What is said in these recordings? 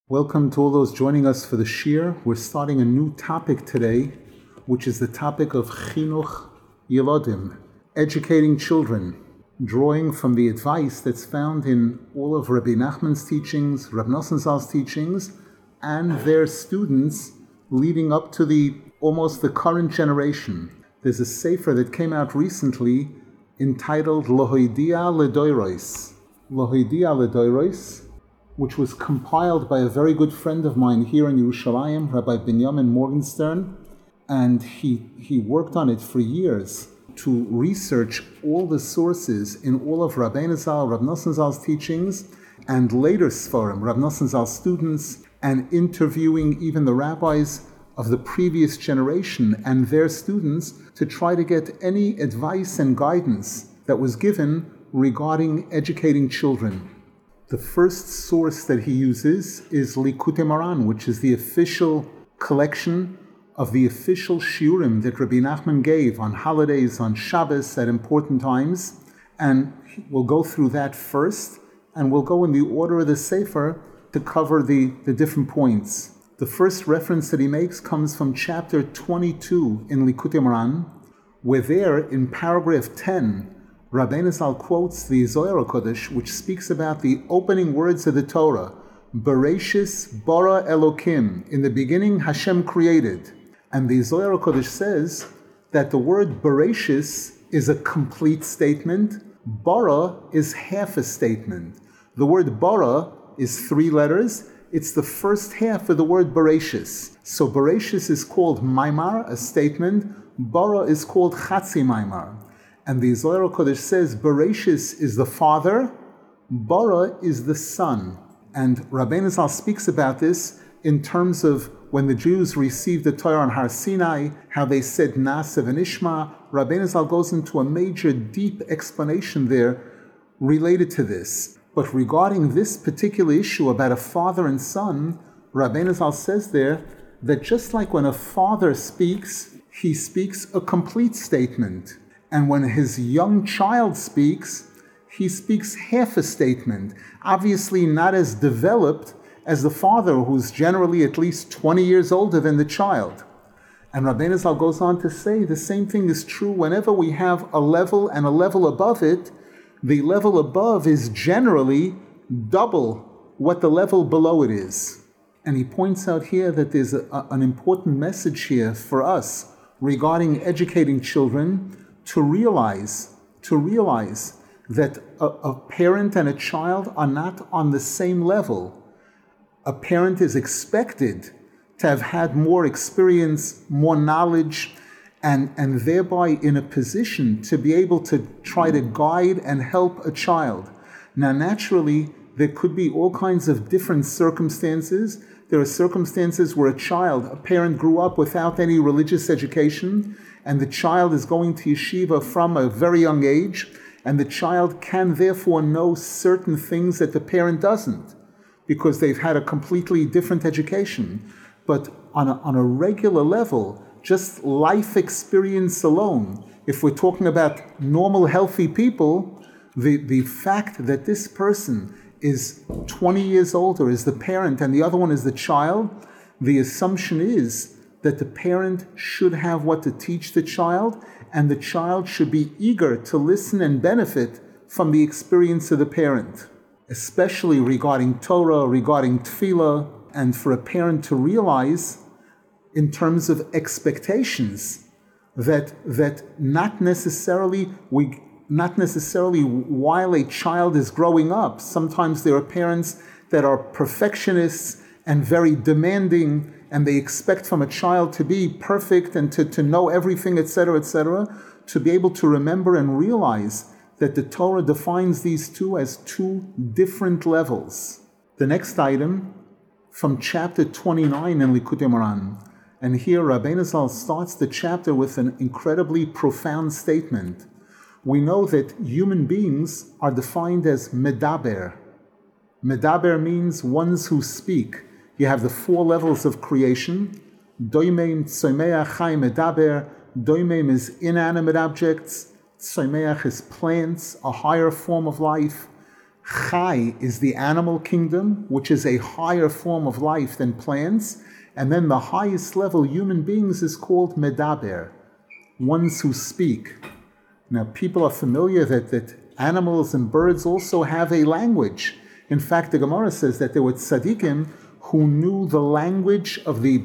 Welcome to all those joining us for the Shir. We're starting a new topic today, which is the topic of Chinuch Yeladim, educating children, drawing from the advice that's found in all of Rabbi Nachman's teachings, Rab Nosson Zal's teachings, and their students leading up to almost the current generation. There's a sefer that came out recently entitled Lohoidia Ledoiros. Lohoidia Ledoiros, which was compiled by a very good friend of mine here in Yerushalayim, Rabbi Binyamin Morgenstern, and he worked on it for years to research all the sources in all of Rabbeinu Zal, Rab Nosson Zal's teachings, and later Sfarim, Rab Nosson Zal's students, and interviewing even the rabbis of the previous generation and their students to try to get any advice and guidance that was given regarding educating children. The first source that he uses is Likutei Moharan, which is the official collection of the official shiurim that Rabbi Nachman gave on holidays, on Shabbos, at important times. And we'll go through that first, and we'll go in the order of the Sefer to cover the different points. The first reference that he makes comes from chapter 22 in Likutei Moharan, where there, in paragraph 10, Rabbeinu Zal quotes the Zohar HaKodesh, which speaks about the opening words of the Torah, Bereshis bara Elokim, in the beginning Hashem created. And the Zohar HaKodesh says that the word Bereshis is a complete statement, bara is half a statement. The word bara is 3 letters, it's the first half of the word Bereshis. So Bereshis is called Maimar, a statement, bara is called Chatzi Maimar. And the Zohar HaKodesh says Bereshis is the father, bara is the son. And Rabbeinu Zal speaks about this in terms of when the Jews received the Torah on Har Sinai, how they said Na'aseh v'nishma. Rabbeinu Zal goes into a major, deep explanation there related to this. But regarding this particular issue about a father and son, Rabbeinu Zal says there that just like when a father speaks, he speaks a complete statement. And when his young child speaks, he speaks half a statement, obviously not as developed as the father, who's generally at least 20 years older than the child. And Rabbeinu Zal goes on to say the same thing is true whenever we have a level and a level above it. The level above is generally double what the level below it is. And he points out here that there's an important message here for us regarding educating children, to realize that a parent and a child are not on the same level. A parent is expected to have had more experience, more knowledge, and thereby in a position to be able to try to guide and help a child. Now, naturally, there could be all kinds of different circumstances. There are circumstances where a parent grew up without any religious education, and the child is going to yeshiva from a very young age, and the child can therefore know certain things that the parent doesn't, because they've had a completely different education. But on a regular level, just life experience alone, if we're talking about normal, healthy people, the fact that this person is 20 years older is the parent and the other one is the child, the assumption is that the parent should have what to teach the child, and the child should be eager to listen and benefit from the experience of the parent, especially regarding Torah, regarding Tefillah, and for a parent to realize in terms of expectations that not necessarily while a child is growing up. Sometimes there are parents that are perfectionists and very demanding, and they expect from a child to be perfect and to know everything, etc., to be able to remember and realize that the Torah defines these two as 2 different levels. The next item, from chapter 29 in Likutei Moharan, and here Rabbeinu Zal starts the chapter with an incredibly profound statement. We know that human beings are defined as medaber. Medaber means ones who speak. You have the 4 levels of creation. Doimeim, tzomeach, chai, medaber. Doimeim is inanimate objects. Tzomeach is plants, a higher form of life. Chai is the animal kingdom, which is a higher form of life than plants. And then the highest level, human beings, is called medaber, ones who speak. Now, people are familiar that animals and birds also have a language. In fact, the Gemara says that there were tzaddikim who knew the language of the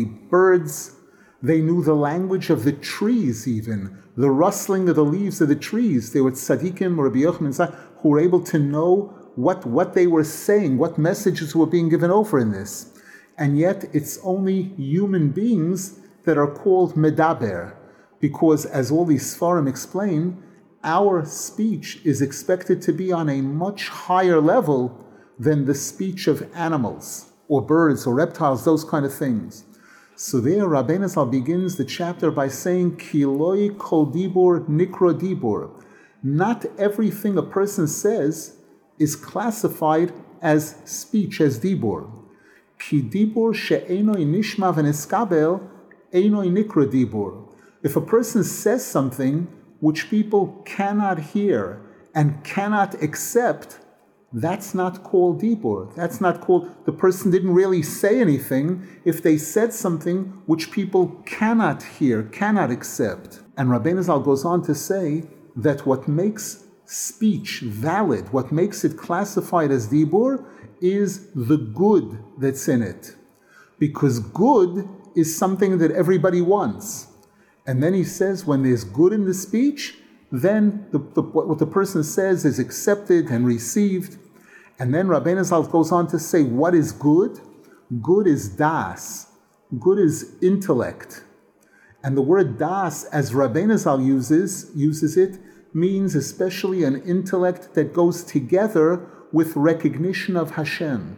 birds. They knew the language of the trees even, the rustling of the leaves of the trees. There were tzaddikim, Rabbi Yochanan, who were able to know what they were saying, what messages were being given over in this. And yet it's only human beings that are called medaber, because as all these Sfarim explain, our speech is expected to be on a much higher level than the speech of animals or birds or reptiles, those kind of things. So there Rabbeinu Zal begins the chapter by saying, Ki loi kol dibur nikro dibur. Not everything a person says is classified as speech, as dibur. Ki dibur she'enoi nishma v'neskabel enoi nikro dibur. If a person says something which people cannot hear and cannot accept, that's not called dibur. That's not called, the person didn't really say anything if they said something which people cannot hear, cannot accept. And Rabbeinu Zal goes on to say that what makes speech valid, what makes it classified as dibur, is the good that's in it. Because good is something that everybody wants. And then he says when there's good in the speech, then what the person says is accepted and received. And then Rabbeinu Zal goes on to say, what is good? Good is das. Good is intellect. And the word das, as Rabbeinu Zal uses it, means especially an intellect that goes together with recognition of Hashem.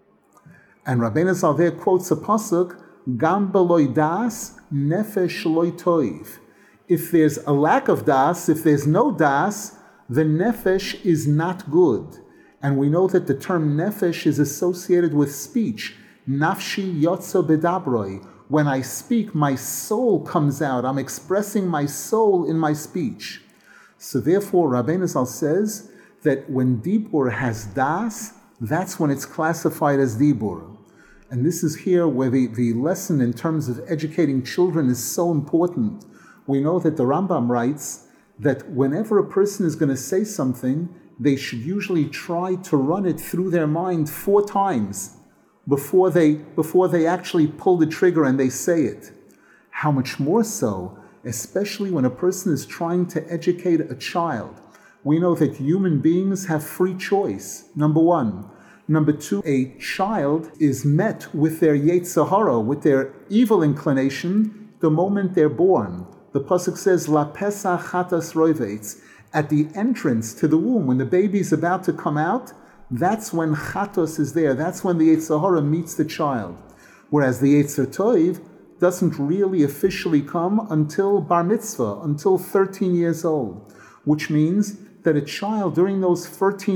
And Rabbeinu Zal there quotes a pasuk, Gam beloy das, nefesh loy toiv. If there's a lack of das, if there's no das, the nefesh is not good. And we know that the term nefesh is associated with speech. Nafshi yotzo bedabroi. When I speak, my soul comes out. I'm expressing my soul in my speech. So therefore, Rabbeinu Zal says that when dibur has das, that's when it's classified as dibur. And this is here where the lesson in terms of educating children is so important. We know that the Rambam writes that whenever a person is going to say something, they should usually try to run it through their mind 4 times before they actually pull the trigger and they say it. How much more so, especially when a person is trying to educate a child. We know that human beings have free choice, number 1. Number 2, a child is met with their Yetzer Hara, with their evil inclination, the moment they're born. The pasuk says, La Pesach Chatas Roivetz. At the entrance to the womb, when the baby's about to come out, that's when Chatos is there. That's when the Yetzer Hara meets the child. Whereas the Yetzer Toiv doesn't really officially come until Bar Mitzvah, until 13 years old. Which means that a child during those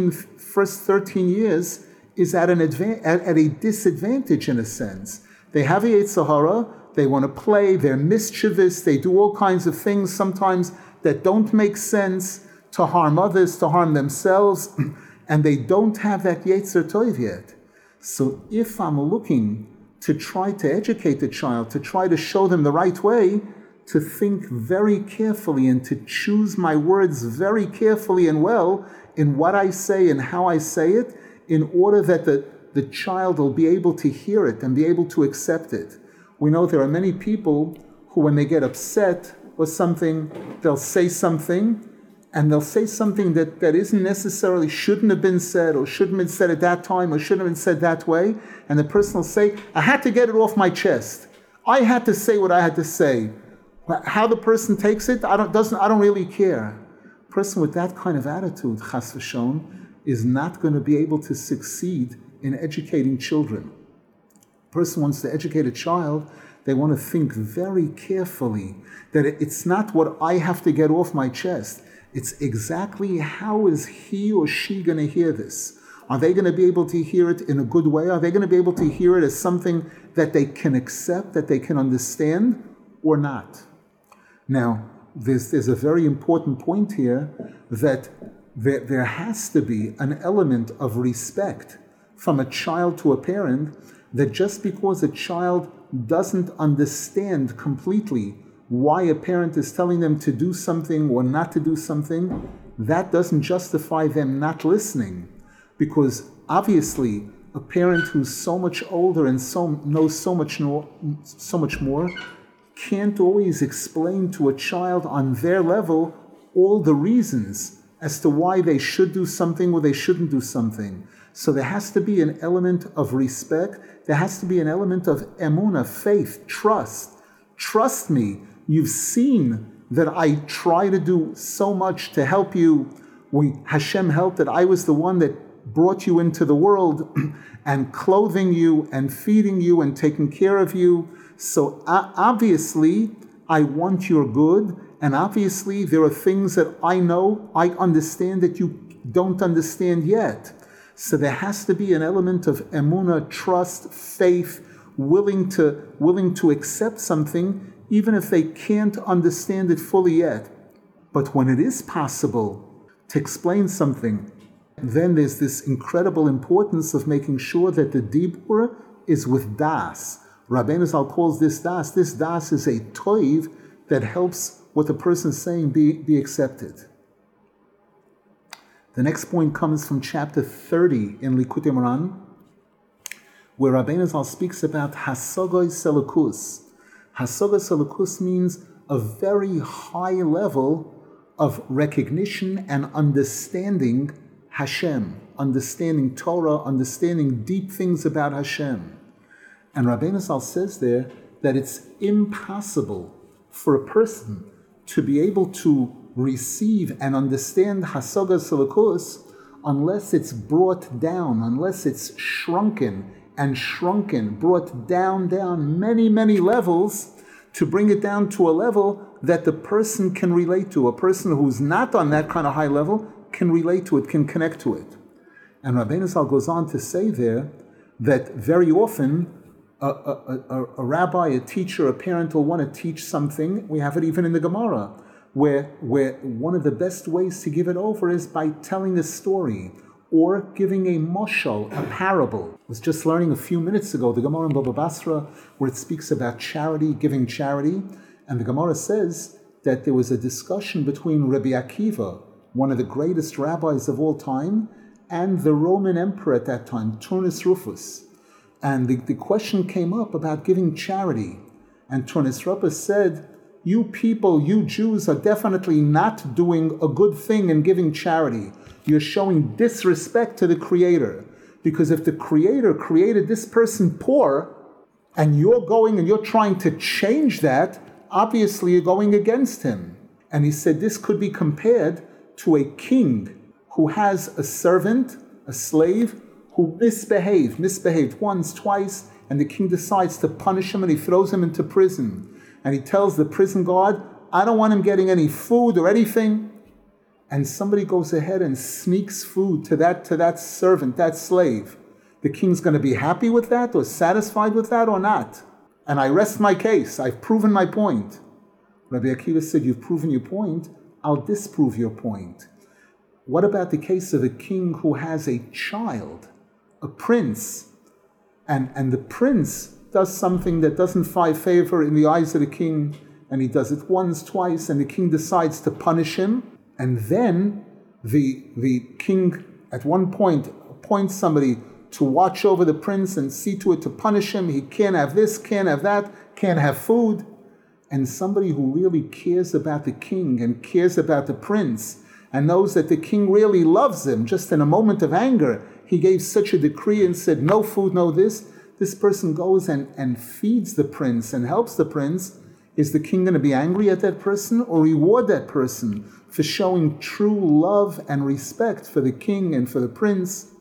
first 13 years is at a disadvantage in a sense. They have a Yetzer Hara, they want to play, they're mischievous, they do all kinds of things sometimes that don't make sense, to harm others, to harm themselves, and they don't have that Yetzer Tov yet. So if I'm looking to try to educate the child, to try to show them the right way, to think very carefully and to choose my words very carefully and well in what I say and how I say it, in order that the child will be able to hear it and be able to accept it. We know there are many people who, when they get upset or something, they'll say something, and they'll say something that isn't necessarily, shouldn't have been said, or shouldn't have been said at that time, or shouldn't have been said that way, and the person will say, I had to get it off my chest. I had to say what I had to say. How the person takes it, I don't really care. A person with that kind of attitude, chas v'shon, is not going to be able to succeed in educating children. A person wants to educate a child, they want to think very carefully that it's not what I have to get off my chest. It's exactly how is he or she going to hear this. Are they going to be able to hear it in a good way? Are they going to be able to hear it as something that they can accept, that they can understand, or not? Now, there's a very important point here, that there has to be an element of respect from a child to a parent, that just because a child doesn't understand completely why a parent is telling them to do something or not to do something, that doesn't justify them not listening. Because obviously, a parent who's so much older and knows so much more can't always explain to a child on their level all the reasons as to why they should do something or they shouldn't do something. So there has to be an element of respect. There has to be an element of emunah, faith, trust. Trust me, you've seen that I try to do so much to help you. Hashem helped that I was the one that brought you into the world and clothing you and feeding you and taking care of you. So obviously, I want your good. And obviously, there are things that I know, I understand that you don't understand yet. So there has to be an element of emunah, trust, faith, willing to accept something, even if they can't understand it fully yet. But when it is possible to explain something, then there's this incredible importance of making sure that the dibur is with das. Rabbeinu Zal calls this das. This das is a toiv that helps what the person is saying be accepted. The next point comes from chapter 30 in Likutei Moharan, where Rabbeinu Zal speaks about Hasogoi Selukus. Hasogoi Selukus means a very high level of recognition and understanding Hashem, understanding Torah, understanding deep things about Hashem. And Rabbeinu Zal says there that it's impossible for a person to be able to receive and understand Hasoga Selukus unless it's brought down, unless it's shrunken, brought down many, many levels to bring it down to a level that the person can relate to. A person who's not on that kind of high level can relate to it, can connect to it. And Rabbeinu Zal goes on to say there that very often a rabbi, a teacher, a parent will want to teach something. We have it even in the Gemara, where one of the best ways to give it over is by telling a story or giving a moshel, a parable. I was just learning a few minutes ago the Gemara in Baba Basra, where it speaks about charity, giving charity, and the Gemara says that there was a discussion between Rabbi Akiva, one of the greatest rabbis of all time, and the Roman emperor at that time, Turnus Rufus. And the question came up about giving charity. And Turnus Rufus said, you people, you Jews, are definitely not doing a good thing in giving charity. You're showing disrespect to the Creator. Because if the Creator created this person poor, and you're going and you're trying to change that, obviously you're going against him. And he said this could be compared to a king who has a servant, a slave, who misbehaved once, twice, and the king decides to punish him and he throws him into prison. And he tells the prison guard, I don't want him getting any food or anything. And somebody goes ahead and sneaks food to that servant, that slave. The king's going to be happy with that or satisfied with that or not? And I rest my case. I've proven my point. Rabbi Akiva said, you've proven your point. I'll disprove your point. What about the case of a king who has a child, a prince, and the prince does something that doesn't find favor in the eyes of the king, and he does it once, twice, and the king decides to punish him, and then the king at one point appoints somebody to watch over the prince and see to it to punish him. He can't have this, can't have that, can't have food. And somebody who really cares about the king and cares about the prince and knows that the king really loves him, just in a moment of anger, he gave such a decree and said, no food, no this. This person goes and feeds the prince and helps the prince. Is the king going to be angry at that person or reward that person for showing true love and respect for the king and for the prince?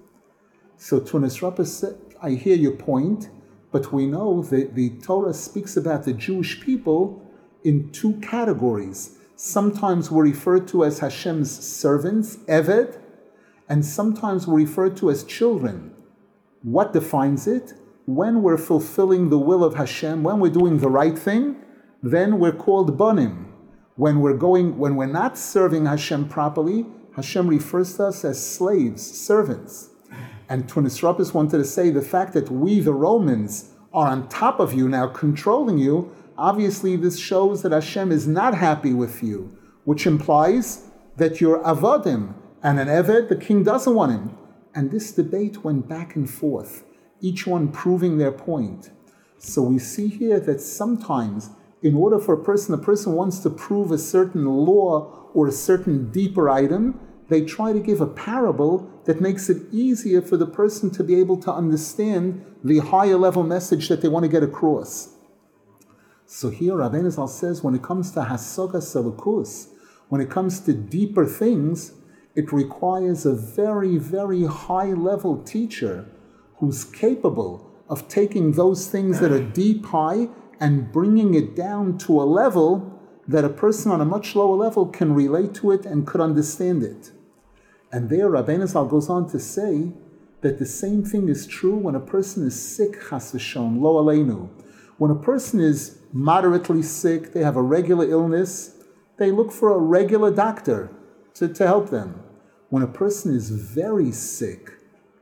So Turnus Rufus said, I hear your point, but we know that the Torah speaks about the Jewish people in two categories. Sometimes we're referred to as Hashem's servants, Eved, and sometimes we're referred to as children. What defines it? When we're fulfilling the will of Hashem, when we're doing the right thing, then we're called Banim. When we're not serving Hashem properly, Hashem refers to us as slaves, servants. And Tunis Rabbis wanted to say the fact that we, the Romans, are on top of you now, controlling you, obviously this shows that Hashem is not happy with you, which implies that you're avodim, and an eved, the king doesn't want him. And this debate went back and forth, each one proving their point. So we see here that sometimes, in order for a person wants to prove a certain law or a certain deeper item, they try to give a parable that makes it easier for the person to be able to understand the higher level message that they want to get across. So here Rabbeinu Zal says when it comes to Hasagas Elokus, when it comes to deeper things, it requires a very, very high level teacher who's capable of taking those things that are deep, high, and bringing it down to a level that a person on a much lower level can relate to it and could understand it. And there Rabbeinu Zal goes on to say that the same thing is true when a person is sick, chas v'shalom, lo aleinu. When a person is moderately sick, they have a regular illness, they look for a regular doctor to help them. When a person is very sick,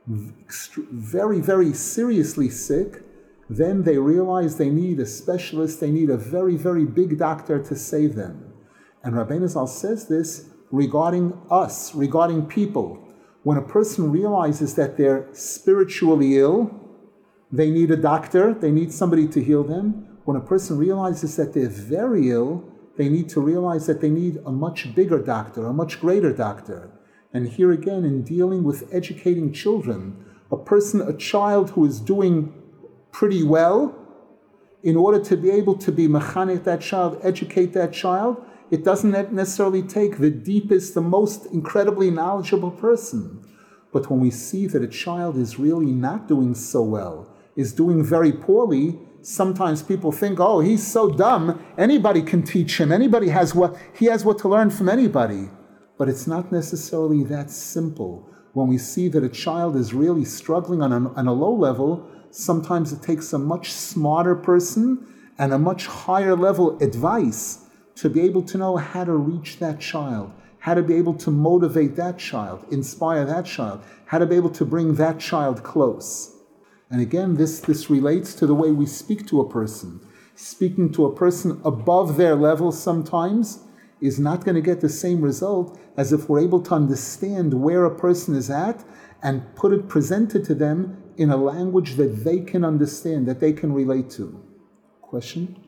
very, very seriously sick, then they realize they need a specialist, they need a very, very big doctor to save them. And Rabbeinu Zal says this regarding us, regarding people. When a person realizes that they're spiritually ill, they need a doctor, they need somebody to heal them. When a person realizes that they're very ill, they need to realize that they need a much bigger doctor, a much greater doctor. And here again, in dealing with educating children, a child who is doing pretty well, in order to be able to be mechanech that child, educate that child, it doesn't necessarily take the deepest, the most incredibly knowledgeable person. But when we see that a child is really not doing so well, is doing very poorly, sometimes people think, oh, he's so dumb, anybody can teach him, he has what to learn from anybody. But it's not necessarily that simple. When we see that a child is really struggling on a low level, sometimes it takes a much smarter person and a much higher level advice to be able to know how to reach that child, how to be able to motivate that child, inspire that child, how to be able to bring that child close. And again, this relates to the way we speak to a person. Speaking to a person above their level sometimes is not going to get the same result as if we're able to understand where a person is at and present it to them in a language that they can understand, that they can relate to. Question,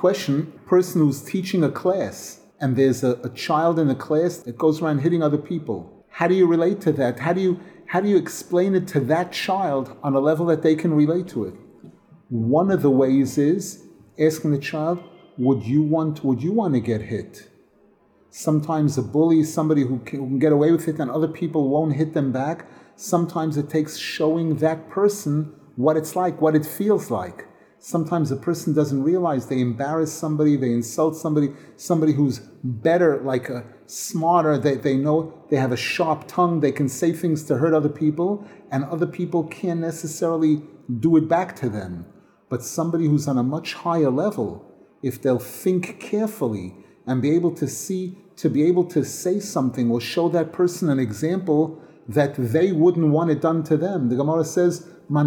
person who's teaching a class and there's a child in the class that goes around hitting other people. How do you relate to that? How do you explain it to that child on a level that they can relate to it? One of the ways is asking the child, would you want to get hit? Sometimes a bully is somebody who can get away with it and other people won't hit them back. Sometimes it takes showing that person what it's like, what it feels like. Sometimes a person doesn't realize they embarrass somebody, they insult somebody who's better, smarter, they know they have a sharp tongue, they can say things to hurt other people, and other people can't necessarily do it back to them. But somebody who's on a much higher level, if they'll think carefully and be able to say something or show that person an example that they wouldn't want it done to them. The Gemara says,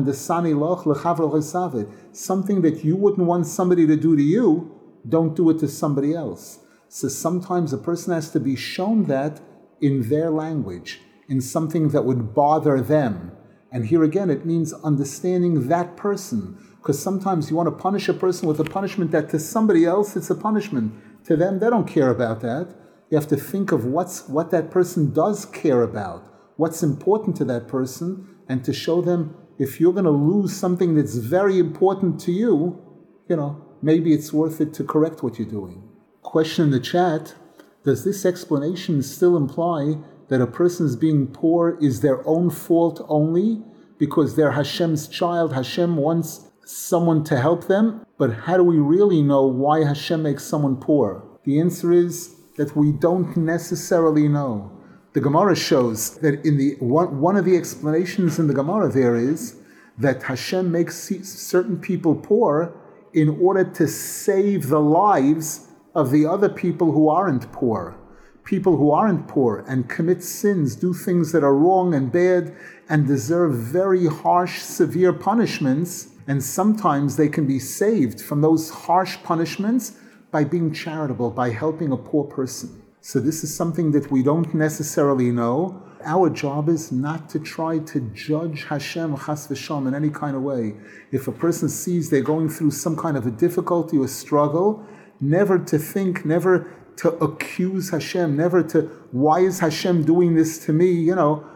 something that you wouldn't want somebody to do to you, don't do it to somebody else. So sometimes a person has to be shown that in their language, in something that would bother them. And here again, it means understanding that person. Because sometimes you want to punish a person with a punishment that to somebody else, it's a punishment. To them, they don't care about that. You have to think of what that person does care about, what's important to that person, and to show them if you're going to lose something that's very important to you, maybe it's worth it to correct what you're doing. Question in the chat, does this explanation still imply that a person's being poor is their own fault only because they're Hashem's child, Hashem wants someone to help them? But how do we really know why Hashem makes someone poor? The answer is that we don't necessarily know. The Gemara shows that in one of the explanations in the Gemara there is that Hashem makes certain people poor in order to save the lives of the other people who aren't poor. People who aren't poor and commit sins, do things that are wrong and bad and deserve very harsh, severe punishments, and sometimes they can be saved from those harsh punishments by being charitable, by helping a poor person. So this is something that we don't necessarily know. Our job is not to try to judge Hashem chas v'shalom in any kind of way. If a person sees they're going through some kind of a difficulty or struggle, never to think, never to accuse Hashem, never to, why is Hashem doing this to me?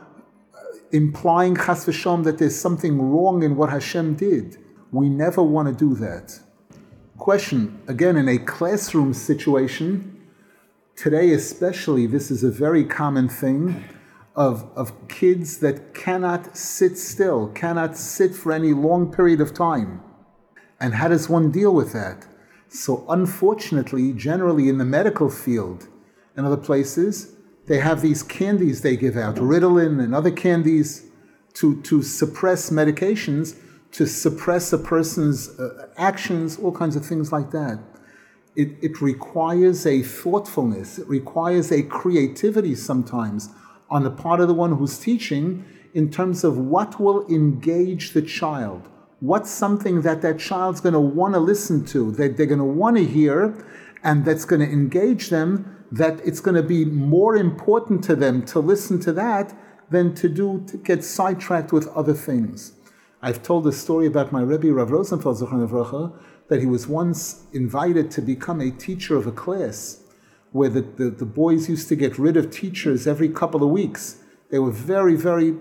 Implying chas v'shalom that there's something wrong in what Hashem did. We never want to do that. Question, again, in a classroom situation, today especially, this is a very common thing of kids that cannot sit still, cannot sit for any long period of time. And how does one deal with that? So unfortunately, generally in the medical field and other places, they have these candies they give out, Ritalin and other candies to suppress medications, to suppress a person's actions, all kinds of things like that. It requires a thoughtfulness, it requires a creativity sometimes on the part of the one who's teaching in terms of what will engage the child. What's something that child's going to want to listen to, that they're going to want to hear, and that's going to engage them, that it's going to be more important to them to listen to that than to get sidetracked with other things. I've told a story about my Rebbe, Rav Rosenfeld, Zechron Livracha, that he was once invited to become a teacher of a class where the boys used to get rid of teachers every couple of weeks. They were very, very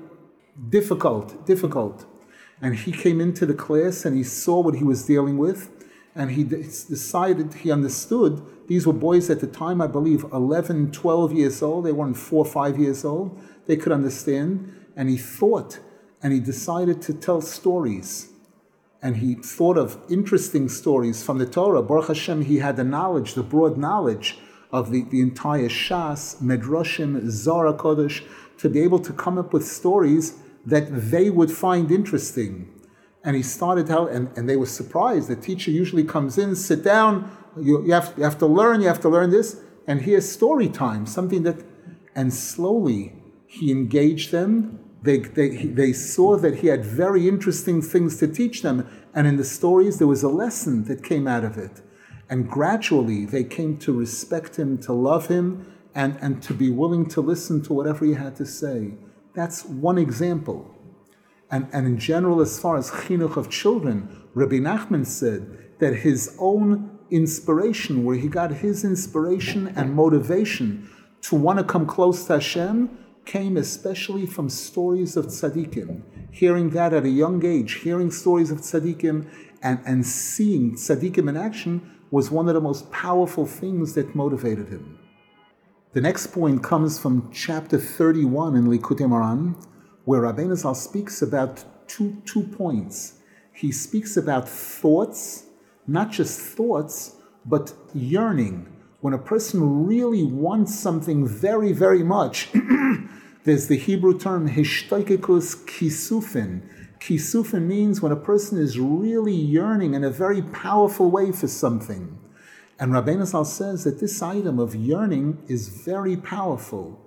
difficult. And he came into the class and he saw what he was dealing with, and he decided, he understood, these were boys at the time, I believe, 11, 12 years old. They weren't 4 or 5 years old. They could understand. And he thought, and he decided to tell stories. And he thought of interesting stories from the Torah. Baruch Hashem, he had the knowledge, the broad knowledge of the entire Shas, Medrashim, Zohar Kodesh, to be able to come up with stories that they would find interesting. And he started out, and they were surprised. The teacher usually comes in, sit down, you have to learn this, and here's story time, something that, and slowly he engaged them. They saw that he had very interesting things to teach them, and in the stories there was a lesson that came out of it. And gradually they came to respect him, to love him, and to be willing to listen to whatever he had to say. That's one example. And in general, as far as chinuch of children, Rabbi Nachman said that his own inspiration, where he got his inspiration and motivation to want to come close to Hashem, came especially from stories of tzaddikim. Hearing that at a young age, hearing stories of tzaddikim and seeing tzaddikim in action was one of the most powerful things that motivated him. The next point comes from chapter 31 in Likutei Moharan, where Rabbeinu Zal speaks about two points. He speaks about thoughts, not just thoughts, but yearning. When a person really wants something very, very much, there's the Hebrew term hishtoikekus kisufin. Kisufin means when a person is really yearning in a very powerful way for something. And Rabbeinu Zal says that this item of yearning is very powerful,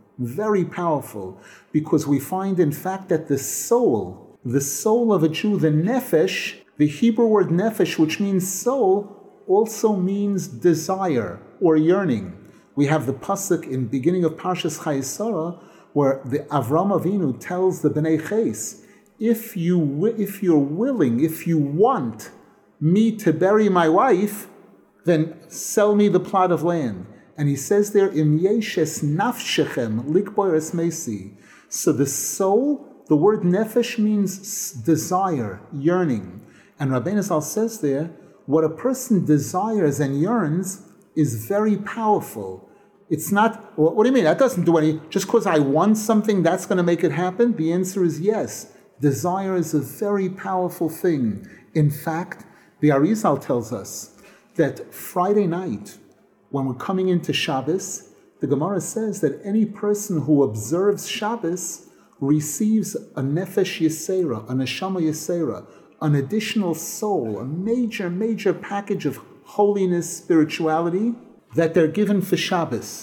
because we find, in fact, that the soul of a Jew, the nefesh, the Hebrew word nefesh, which means soul, also means desire or yearning. We have the pasuk in beginning of Parshas Chayei where the Avram Avinu tells the Bnei Ches, if you're willing, if you want me to bury my wife, then sell me the plot of land. And he says there, Im yeshes nafshechem likboy esmesi. So the soul, the word nefesh means desire, yearning. And Rabbeinu Zal says there, what a person desires and yearns is very powerful. It's not, what do you mean? That doesn't do any, just because I want something, that's going to make it happen? The answer is yes. Desire is a very powerful thing. In fact, the Arizal tells us that Friday night, when we're coming into Shabbos, the Gemara says that any person who observes Shabbos receives a nefesh yesera, a neshama yesera, an additional soul, a major package of holiness, spirituality, that they're given for Shabbos.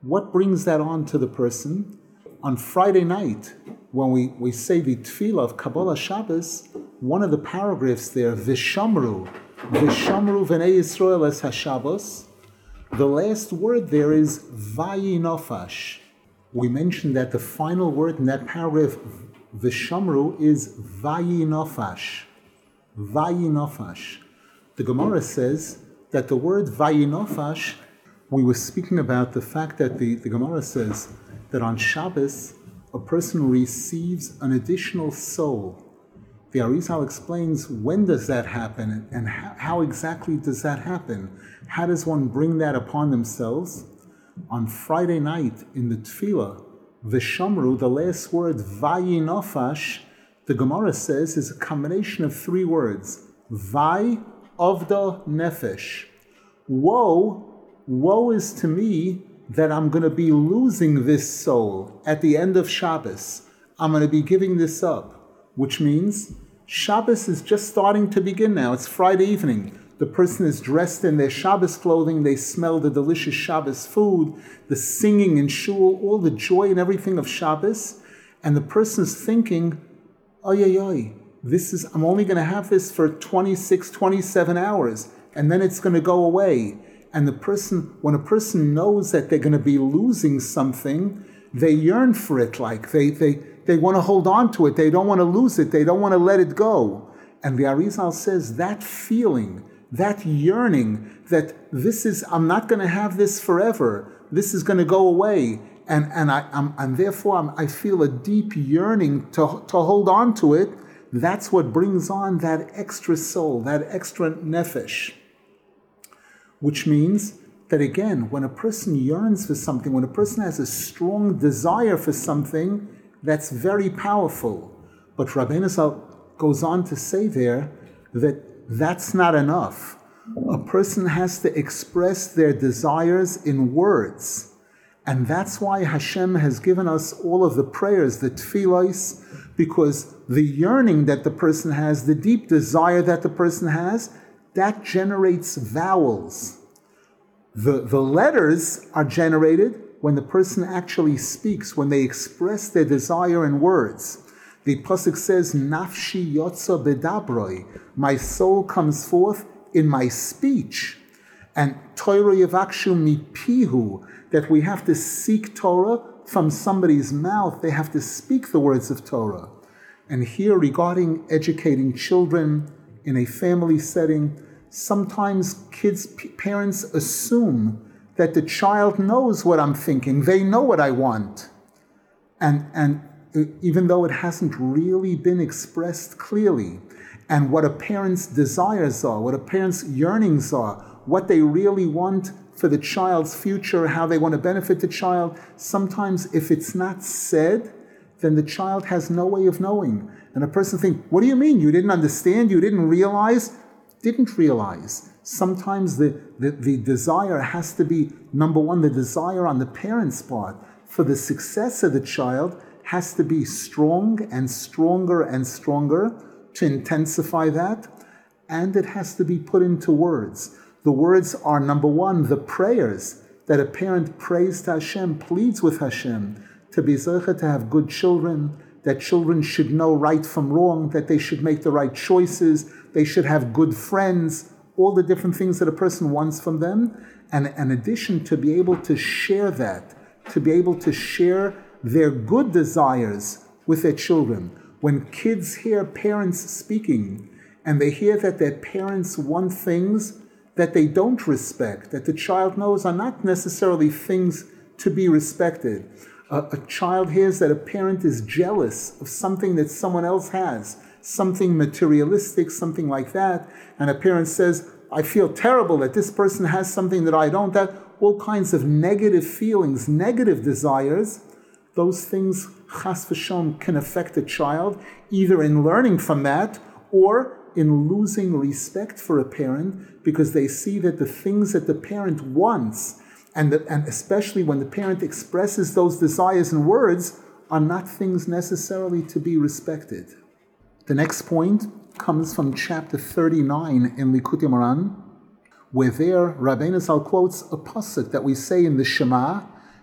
what brings that on to the person? On Friday night, when we say the tefillah of Kabbalah Shabbos, one of the paragraphs there, Vishamru v'nei Yisrael es HaShabbos, the last word there is Vayinofash. We mentioned that the final word in that paragraph, Vishamru, is Vayinofash. Vayinofash. The Gemara says that the word Vayinofash, we were speaking about the fact that the Gemara says that on Shabbos, a person receives an additional soul. The Arizal explains when does that happen and how exactly does that happen? How does one bring that upon themselves? On Friday night in the Tefillah, Vishamru, the last word, Vayinofash, the Gemara says is a combination of three words. Vay, Avda, Nefesh. Woe is to me that I'm going to be losing this soul at the end of Shabbos. I'm going to be giving this up, which means Shabbos is just starting to begin now. It's Friday evening. The person is dressed in their Shabbos clothing. They smell the delicious Shabbos food, the singing in shul, all the joy and everything of Shabbos. And the person is thinking, I'm only going to have this for 26, 27 hours, and then it's going to go away. And when a person knows that they're going to be losing something, they yearn for it. Like they want to hold on to it. They don't want to lose it. They don't want to let it go. And the Arizal says that feeling, that yearning, that I'm not going to have this forever. This is going to go away. And therefore I feel a deep yearning to hold on to it. That's what brings on that extra soul, that extra nefesh. Which means that again, when a person yearns for something, when a person has a strong desire for something, that's very powerful. But Rabbeinu Zal goes on to say there that that's not enough. A person has to express their desires in words. And that's why Hashem has given us all of the prayers, the tefillos, because the yearning that the person has, the deep desire that the person has, that generates vowels. The letters are generated when the person actually speaks, when they express their desire in words. The pasuk says, "Nafshi yotza bedabroi," my soul comes forth in my speech. And Torah yavakshu mipihu, that we have to seek Torah from somebody's mouth. They have to speak the words of Torah. And here, regarding educating children in a family setting, sometimes parents assume that the child knows what I'm thinking. They know what I want. And even though it hasn't really been expressed clearly, and what a parent's desires are, what a parent's yearnings are, what they really want for the child's future, how they want to benefit the child, sometimes if it's not said, then the child has no way of knowing. And a person thinks, what do you mean? You didn't understand? You didn't realize? Didn't realize. Sometimes the desire has to be, number one, the desire on the parent's part for the success of the child has to be strong and stronger and stronger to intensify that. And it has to be put into words. The words are, number one, the prayers that a parent prays to Hashem, pleads with Hashem, to be zeicha to have good children, that children should know right from wrong, that they should make the right choices, they should have good friends, all the different things that a person wants from them. And in addition, to be able to share that, to be able to share their good desires with their children. When kids hear parents speaking, and they hear that their parents want things that they don't respect, that the child knows are not necessarily things to be respected. A child hears that a parent is jealous of something that someone else has, something materialistic, something like that, and a parent says, I feel terrible that this person has something that I don't, that all kinds of negative feelings, negative desires, those things, chas v'shalom, can affect a child, either in learning from that or in losing respect for a parent, because they see that the things that the parent wants, and especially when the parent expresses those desires in words, are not things necessarily to be respected. The next point comes from chapter 39 in Likutei Moharan, where there Rabbeinu Zal quotes a pasuk that we say in the Shema,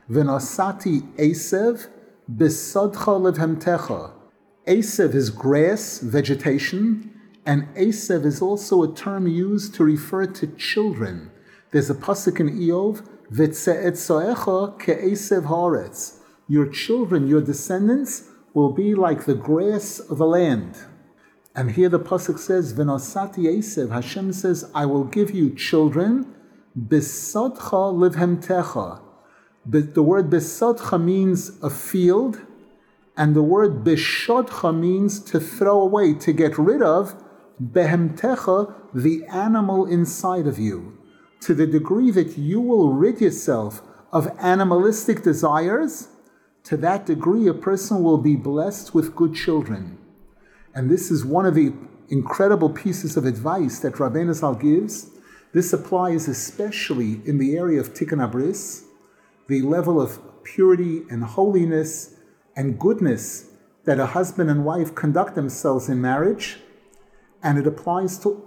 V'nosati Esev b'sodcha levhemtecha. Esev is grass, vegetation, and Esev is also a term used to refer to children. There's a pasuk in Eov, V'tze'etzoecha ke'esev haaretz. Your children, your descendants, will be like the grass of the land. And here the pasuk says, V'nosati Esev, Hashem says, I will give you children, b'sodcha levhemtecha. But the word b'sodcha means a field, and the word b'shodcha means to throw away, to get rid of, behemtecha, the animal inside of you. To the degree that you will rid yourself of animalistic desires, to that degree a person will be blessed with good children. And this is one of the incredible pieces of advice that Rabbeinu Zal gives. This applies especially in the area of Tikkun HaBris, the level of purity and holiness and goodness that a husband and wife conduct themselves in marriage. And it applies to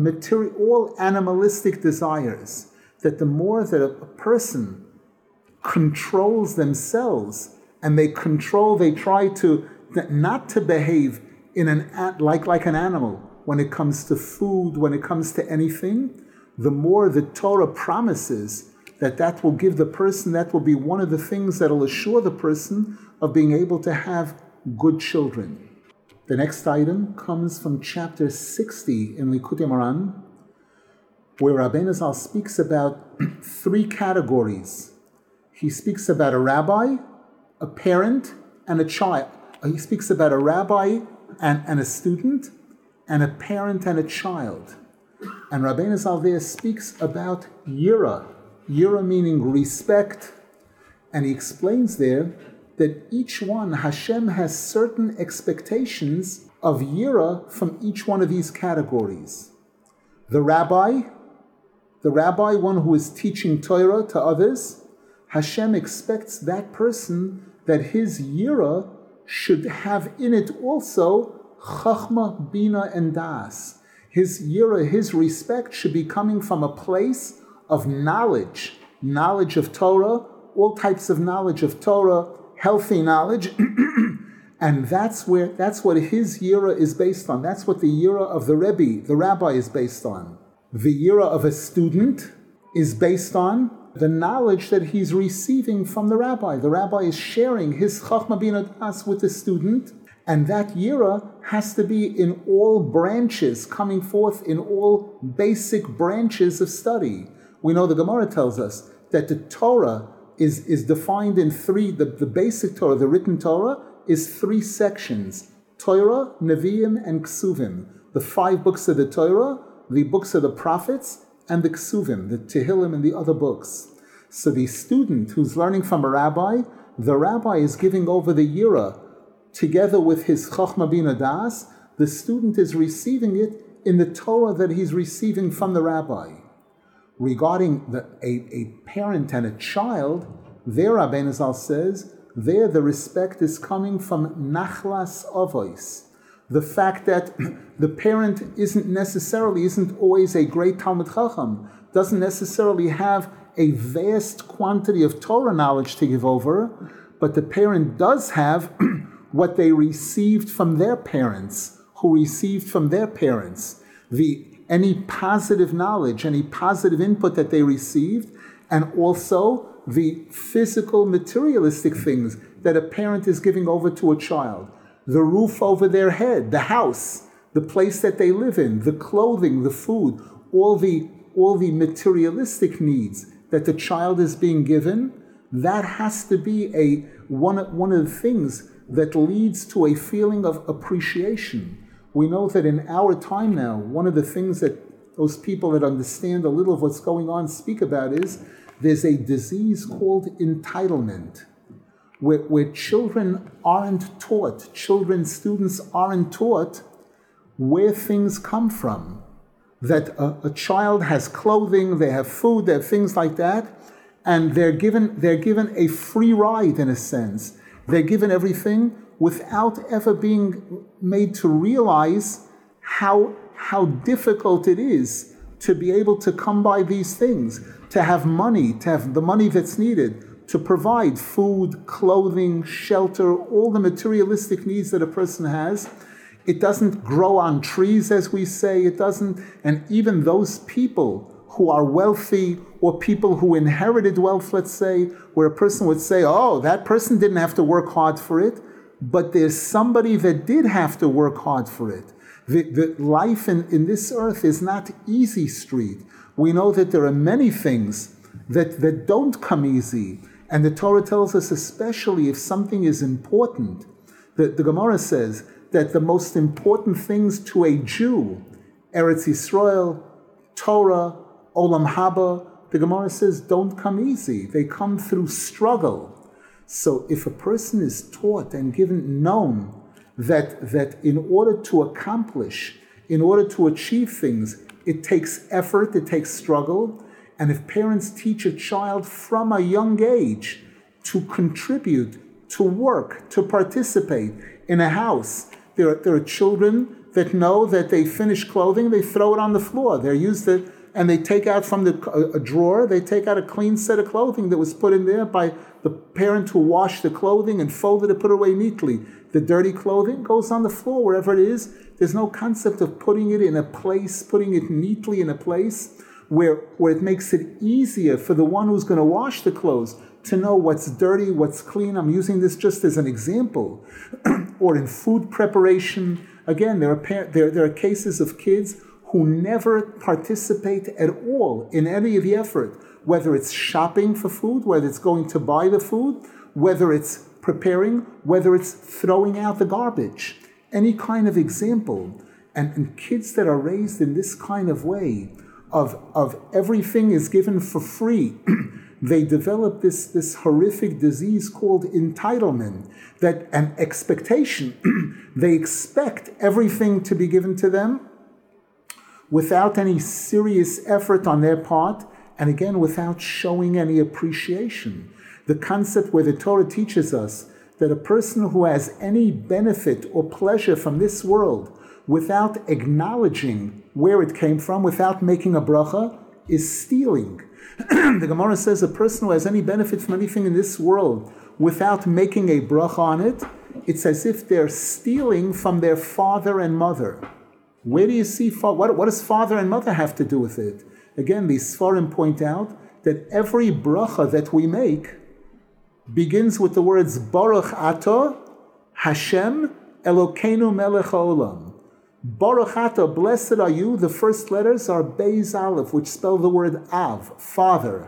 all animalistic desires, that the more that a person controls themselves and they try to not to behave like an animal when it comes to food, when it comes to anything, the more the Torah promises that will give the person, that will be one of the things that will assure the person of being able to have good children. The next item comes from chapter 60 in Likutei Moharan, where Rabbeinu Zal speaks about three categories. He speaks about a rabbi, a parent, and a child. He speaks about a rabbi and a student, and a parent and a child. And Rabbeinu Zal there speaks about yira meaning respect, and he explains there that each one, Hashem has certain expectations of yira from each one of these categories. The rabbi, one who is teaching Torah to others, Hashem expects that person that his yira should have in it also chachma, bina, and das. His yira, his respect should be coming from a place of knowledge of Torah, all types of knowledge of Torah, healthy knowledge, and that's what his yira is based on. That's what the yira of the Rebbe, the rabbi, is based on. The yira of a student is based on the knowledge that he's receiving from the rabbi. The rabbi is sharing his chachma bina das with the student, and that yira has to be in all branches, coming forth in all basic branches of study. We know the Gemara tells us that the Torah is defined in three, the basic Torah, the written Torah, is three sections: Torah, Nevi'im, and Ksuvim. The 5 books of the Torah, the books of the prophets, and the Ksuvim, the Tehillim and the other books. So the student who's learning from a rabbi, the rabbi is giving over the yira together with his chachma bina das. The student is receiving it in the Torah that he's receiving from the rabbi. Regarding a parent and a child, there Rabbeinu Zal says, there the respect is coming from nachlas avos. The fact that the parent isn't always a great Talmid Chacham, doesn't necessarily have a vast quantity of Torah knowledge to give over, but the parent does have what they received from their parents, who received from their parents, any positive knowledge, any positive input that they received, and also the physical, materialistic things that a parent is giving over to a child. The roof over their head, the house, the place that they live in, the clothing, the food, all the materialistic needs that the child is being given, that has to be one of the things that leads to a feeling of appreciation. We know that in our time now, one of the things that those people that understand a little of what's going on speak about is there's a disease called entitlement, where children aren't taught, students aren't taught where things come from. That a child has clothing, they have food, they have things like that, and they're given a free ride in a sense. They're given everything without ever being made to realize how difficult it is to be able to come by these things, to have money, to have the money that's needed, to provide food, clothing, shelter, all the materialistic needs that a person has. It doesn't grow on trees, as we say. It doesn't, and even those people who are wealthy or people who inherited wealth, let's say, where a person would say, oh, that person didn't have to work hard for it, but there's somebody that did have to work hard for it. The life in this earth is not easy street. We know that there are many things that don't come easy. And the Torah tells us, especially if something is important, the Gemara says that the most important things to a Jew, Eretz Yisrael, Torah, Olam Haba, the Gemara says don't come easy. They come through struggle. So if a person is taught and known that in order to accomplish, in order to achieve things, it takes effort, it takes struggle. And if parents teach a child from a young age to contribute, to work, to participate in a house, there are children that know that they finish clothing, they throw it on the floor. They're used to, and they take out from a drawer, they take out a clean set of clothing that was put in there by the parent who washed the clothing and folded it, put it away neatly. The dirty clothing goes on the floor wherever it is. There's no concept of putting it in a place, putting it neatly in a place where it makes it easier for the one who's going to wash the clothes to know what's dirty, what's clean. I'm using this just as an example. Or in food preparation, again, there are cases of kids who never participate at all in any of the effort, whether it's shopping for food, whether it's going to buy the food, whether it's preparing, whether it's throwing out the garbage, any kind of example. And kids that are raised in this kind of way, of everything is given for free, they develop this horrific disease called entitlement, that an expectation. They expect everything to be given to them without any serious effort on their part, and again, without showing any appreciation. The concept where the Torah teaches us that a person who has any benefit or pleasure from this world without acknowledging where it came from, without making a bracha, is stealing. The Gemara says a person who has any benefit from anything in this world without making a bracha on it, it's as if they're stealing from their father and mother. Where do you see, what does father and mother have to do with it? Again, these Sfarim point out that every bracha that we make begins with the words Baruch Atah Hashem Elokeinu Melech HaOlam. Baruch Atah, blessed are you. The first letters are Beis Aleph, which spell the word Av, Father.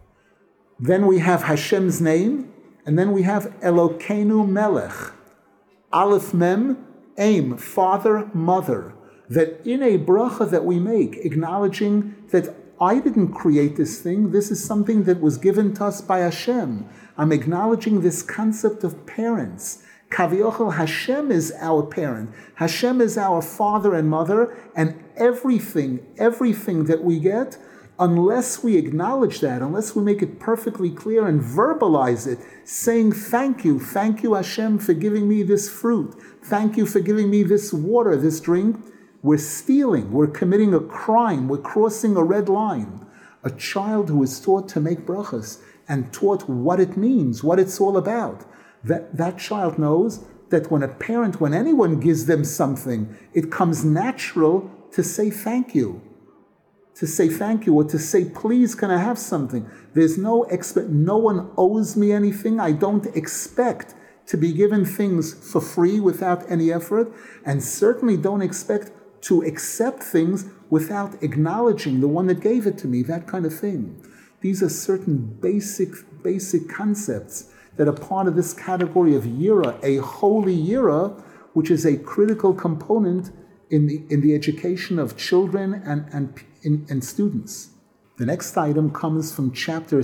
Then we have Hashem's name, and then we have Elokeinu Melech, Aleph Mem, Aim, Father, Mother. That in a bracha that we make, acknowledging that I didn't create this thing, this is something that was given to us by Hashem. I'm acknowledging this concept of parents. Kaviochel, Hashem is our parent. Hashem is our father and mother, and everything that we get, unless we acknowledge that, unless we make it perfectly clear and verbalize it, saying thank you Hashem for giving me this fruit, thank you for giving me this water, this drink, we're stealing, we're committing a crime, we're crossing a red line. A child who is taught to make brachas and taught what it means, what it's all about, that child knows that when anyone gives them something, it comes natural to say thank you. To say thank you, or to say, please, can I have something? There's no one owes me anything. I don't expect to be given things for free without any effort, and certainly don't expect to accept things without acknowledging the one that gave it to me, that kind of thing. These are certain basic concepts that are part of this category of yira, a holy yira, which is a critical component in the education of children and students. The next item comes from chapter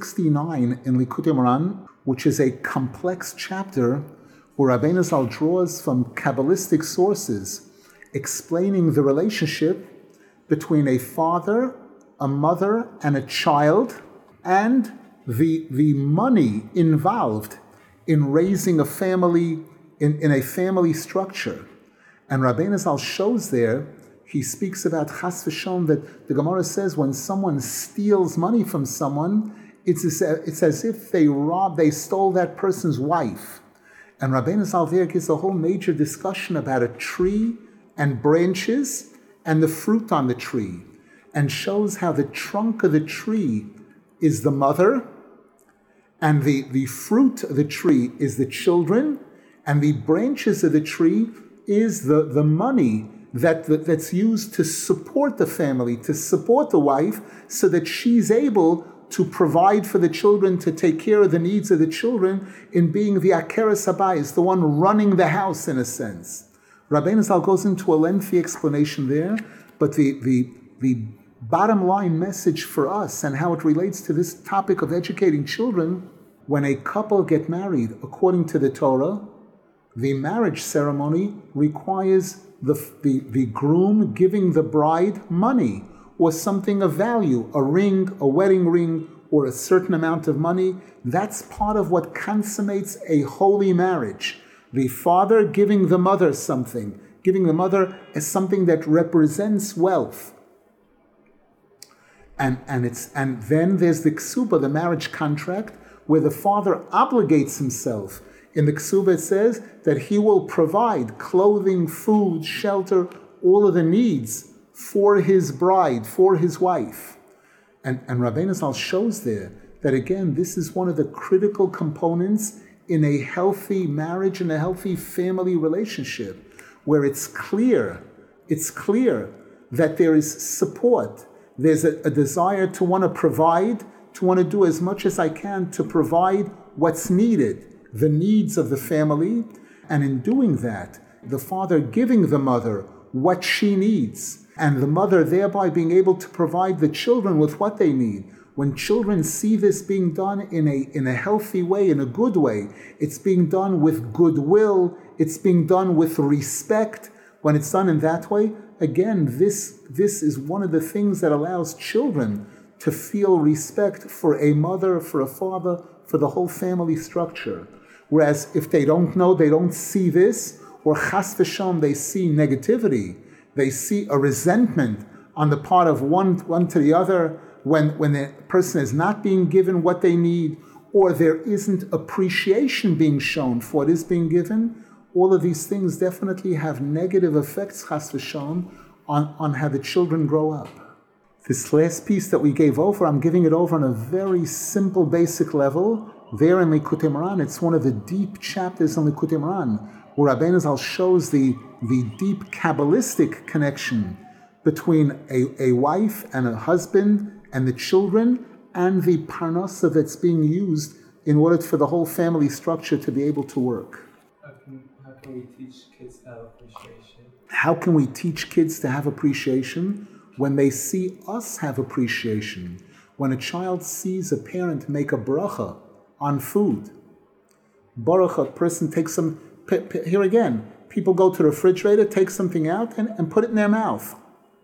69 in Likutei Moharan, which is a complex chapter where Rabbeinu Zal draws from Kabbalistic sources explaining the relationship between a father, a mother, and a child, and the money involved in raising a family, in a family structure. And Rabbeinu Zal shows there, he speaks about chas v'shalom, that the Gemara says when someone steals money from someone, It's as if they stole that person's wife. And Rabbeinu Zal there gives a whole major discussion about a tree and branches and the fruit on the tree, and shows how the trunk of the tree is the mother, and the fruit of the tree is the children, and the branches of the tree is the money that's used to support the family, to support the wife, so that she's able to provide for the children, to take care of the needs of the children, in being the Akeres Habayis, the one running the house in a sense. Rabbeinu Zal goes into a lengthy explanation there, but the bottom line message for us and how it relates to this topic of educating children: when a couple get married according to the Torah, the marriage ceremony requires the groom giving the bride money or something of value, a ring, a wedding ring, or a certain amount of money. That's part of what consummates a holy marriage. The father giving the mother something, giving the mother as something that represents wealth. And then there's the ksuba, the marriage contract, where the father obligates himself. In the ksuba it says that he will provide clothing, food, shelter, all of the needs for his bride, for his wife. And Rabbeinu Zal shows there that, again, this is one of the critical components in a healthy marriage and a healthy family relationship, where it's clear that there is support. There's a desire to want to provide, to want to do as much as I can to provide what's needed, the needs of the family. And in doing that, the father giving the mother what she needs, and the mother thereby being able to provide the children with what they need. When children see this being done in a healthy way, in a good way, it's being done with goodwill, it's being done with respect. When it's done in that way, again, this is one of the things that allows children to feel respect for a mother, for a father, for the whole family structure. Whereas if they don't know, they don't see this, or chas v'shalom, they see negativity, they see a resentment on the part of one to the other, when the person is not being given what they need, or there isn't appreciation being shown for what is being given. All of these things definitely have negative effects, chas v'shalom, on how the children grow up. This last piece that we gave over, I'm giving it over on a very simple, basic level. There in Likutei Moharan, it's one of the deep chapters in Likutei Moharan, where Rabbeinu Zal shows the deep Kabbalistic connection between a wife and a husband and the children, and the parnasa that's being used in order for the whole family structure to be able to work. How can we teach kids to have appreciation? How can we teach kids to have appreciation? When they see us have appreciation. When a child sees a parent make a bracha on food. Baruch, a person takes some, here again, people go to the refrigerator, take something out and put it in their mouth.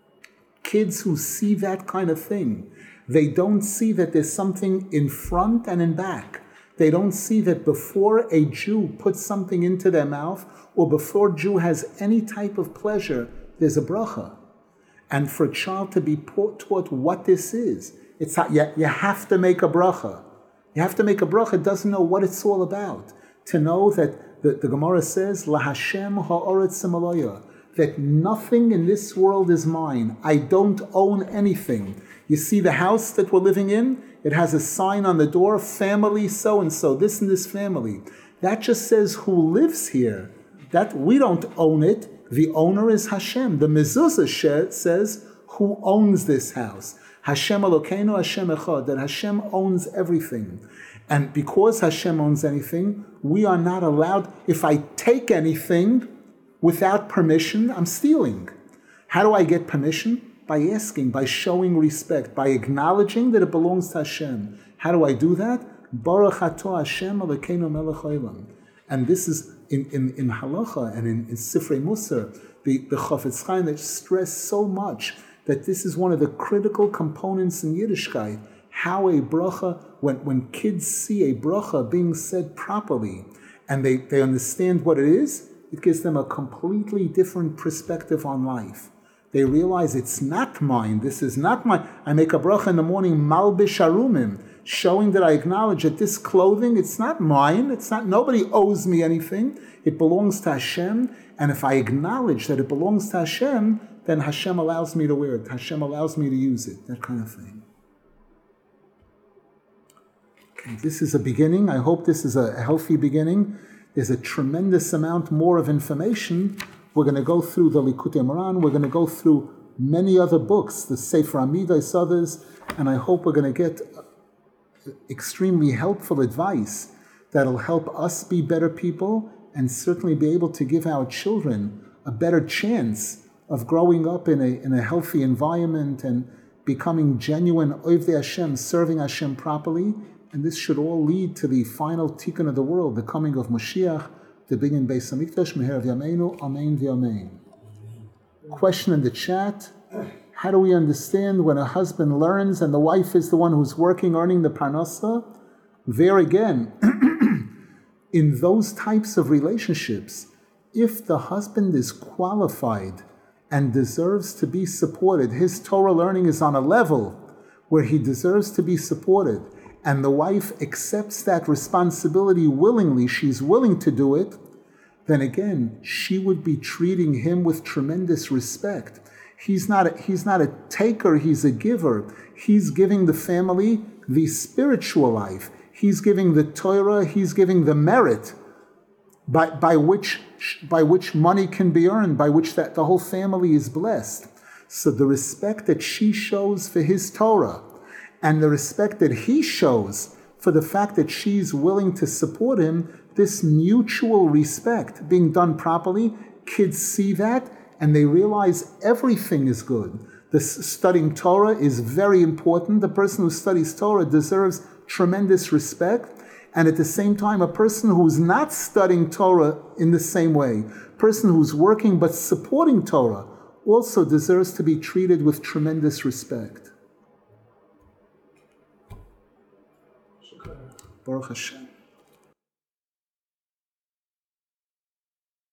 Kids who see that kind of thing, they don't see that there's something in front and in back. They don't see that before a Jew puts something into their mouth, or before a Jew has any type of pleasure, there's a bracha. And for a child to be taught what this is, it's not, you have to make a bracha. You have to make a bracha, doesn't know what it's all about. To know that the Gemara says, La Hashem ha'oretz simaloya, that nothing in this world is mine. I don't own anything. You see the house that we're living in? It has a sign on the door, family so-and-so, this and this family. That just says who lives here. That we don't own it. The owner is Hashem. The mezuzah says who owns this house. Hashem Elokeinu, Hashem Echad, that Hashem owns everything. And because Hashem owns anything, we are not allowed, if I take anything without permission, I'm stealing. How do I get permission? By asking, by showing respect, by acknowledging that it belongs to Hashem. How do I do that? Baruch atah Hashem Elokeinu melech haolam. And this is in halacha and in Sifrei Musar, the Chafetz Chaim that stress so much that this is one of the critical components in Yiddishkeit. How a bracha, when kids see a bracha being said properly and they understand what it is, it gives them a completely different perspective on life. They realize it's not mine. This is not mine. I make a bracha in the morning, malbish harumim. showing that I acknowledge that this clothing, it's not mine, nobody owes me anything, it belongs to Hashem, and if I acknowledge that it belongs to Hashem, then Hashem allows me to wear it, Hashem allows me to use it, that kind of thing. Okay, this is a beginning. I hope this is a healthy beginning. There's a tremendous amount more of information. We're going to go through the Likutei Moharan, we're going to go through many other books, the Sefer Amidas, others, and I hope we're going to get extremely helpful advice that'll help us be better people and certainly be able to give our children a better chance of growing up in a healthy environment and becoming genuine Ovdei Hashem, serving Hashem properly. And this should all lead to the final tikkun of the world, the coming of Mashiach, the beginning of Beis Hamikdash, Meher Yameinu, Amen v'Amen. Question in the chat: how do we understand when a husband learns and the wife is the one who's working, earning the parnasa? There again, in those types of relationships, if the husband is qualified and deserves to be supported, his Torah learning is on a level where he deserves to be supported, and the wife accepts that responsibility willingly, she's willing to do it, then again, she would be treating him with tremendous respect. He's not a taker, he's a giver. He's giving the family the spiritual life. He's giving the Torah, he's giving the merit by which money can be earned, by which that the whole family is blessed. So the respect that she shows for his Torah and the respect that he shows for the fact that she's willing to support him, this mutual respect being done properly, kids see that and they realize everything is good. Studying Torah is very important. The person who studies Torah deserves tremendous respect. And at the same time, a person who's not studying Torah in the same way, a person who's working but supporting Torah, also deserves to be treated with tremendous respect. Baruch Hashem.